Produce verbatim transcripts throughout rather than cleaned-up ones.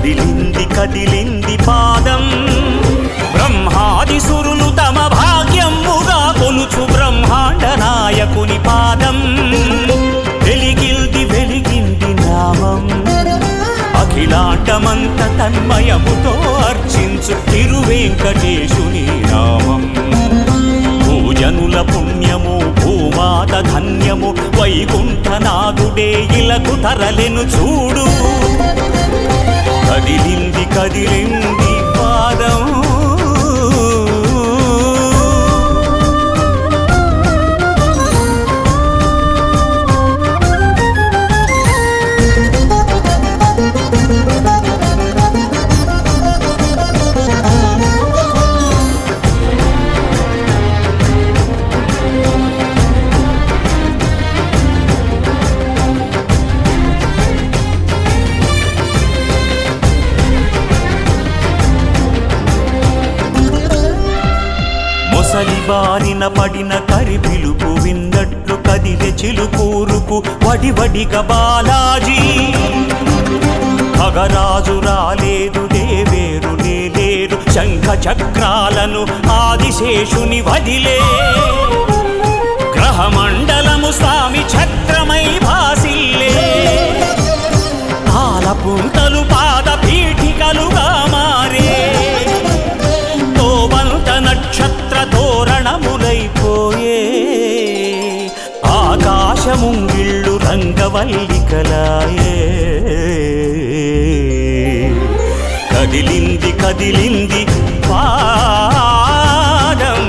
కదిలింది కదిలింది పాదం బ్రహ్మాది సురులు తమ భాగ్యముగా కొలుచు బ్రహ్మాండ నాయకుని పాదం వెలిగిల్ది వెలిగింది నామం అఖిలాండమంత తన్మయముతో అర్చించు తిరువేంకటేశుని నామం భూజనుల పుణ్యము భూమాత ధన్యము వైకుంఠనాథుడే ఇలకు తరలెను చూడు కదిలింది కదిలింది పాదం బారిన పడిన కరి పిలుపు విన్నట్లు కదిలె చిలుకూరుకు వడివడిగా బాలాజీ ఖగరాజు రాలేదు దేవేరు లేరు శంఖ చక్రాలను ఆదిశేషుని వదిలే గ్రహమండలము స్వామి ఛత్రమై భాసిల్లే పాలపుంతలు పాద పీఠికలుగా మారే తోవంత నక్షత్ర తోరణములైపోయే ఆకాశముంగిళ్ళు రంగవల్లికలాయే కదిలింది కదిలింది పాదం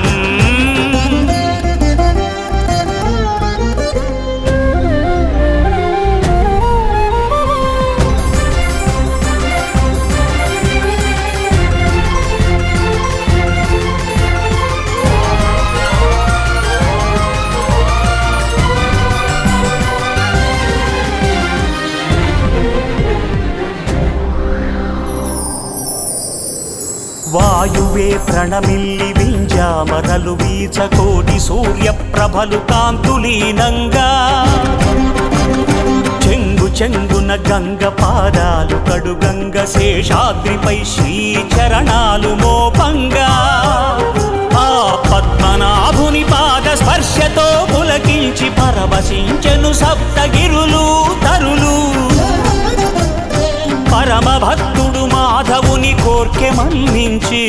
వాయువే ప్రణమిల్లి వింజామరలు వీచ కోటి సూర్యప్రభలు కాంతులీనంగా చెంగు చెంగున గంగ పాదాలు కడుగంగ శేషాద్రిపై శ్రీచరణాలు మోపంగా ఆ పద్మనాభుని పాద స్పర్శతో పులకించి పరవశించెను సప్తగిరులు తరులు పరమ భక్తుడు మాధవుని కోర్కె మన్నించి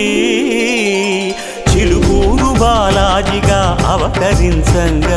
చిలుకూరు బాలాజిగా అవతరించంగా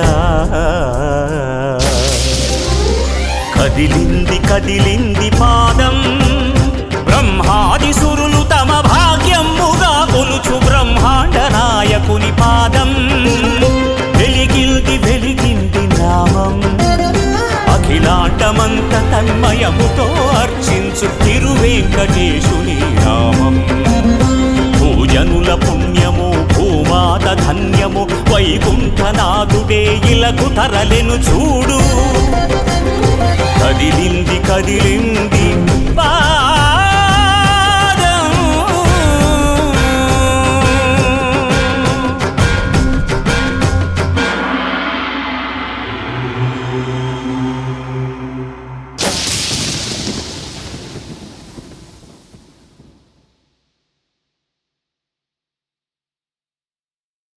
కదిలింది కదిలింది పాదం బ్రహ్మాది సురులు తమ భాగ్యముగా కొలుచు బ్రహ్మాండ నాయకుని పాదం వెలిగిల్ది వెలిగింది నామం అఖిలాండమంత తన్మయముతో అర్చించు తిరువేంకటేశుని నామం భూజనుల పుణ్యము భూమాత ధన్యము వైకుంఠనాథుడే ఇలకు తరలెను చూడు కదిలింది కదిలింది పా